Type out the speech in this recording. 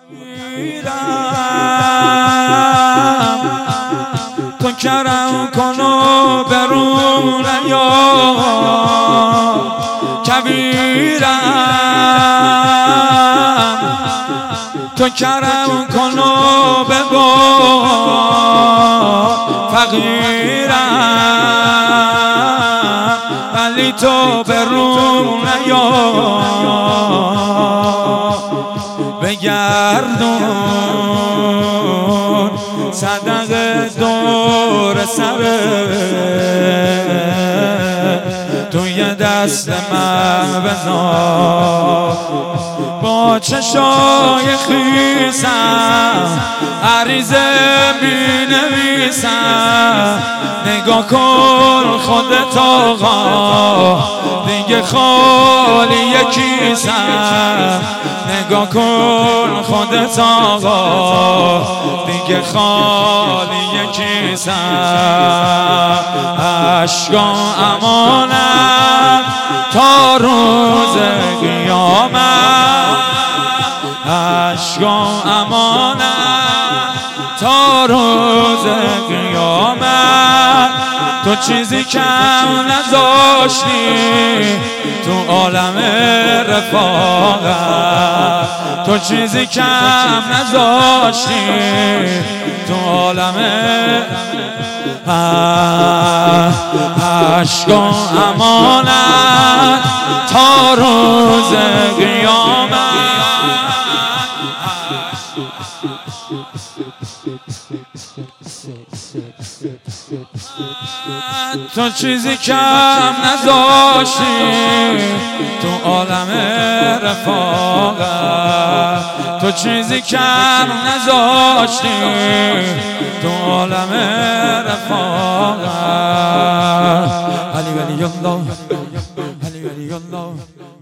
تو کرم کن و برون یا کبیرم، تو کرم کن و ببار فقیرم، ولی تو برون یا بگردون صدق دور سره، توی دست من بذار با چشای خیسم عریضه می نویسم، نگاه کن خودت آقا دیگه خالی کیسم، نگاه کن خودت آقا دیگه خالی کیسم، اشکا امانت تا روز قیامت، اشکا امانت تا روز قیامت، تو چیزی کم نذاشتی تو عالم رفاقت، تو چیزی کم نذاشتی تو عالم اشکا امانت تا روز قیامت، تو چیزی کم نذاشتی تو عالم رفاقت، تو چیزی کم نذاشتی تو عالم رفاقت، علی ولی الله، علی ولی الله.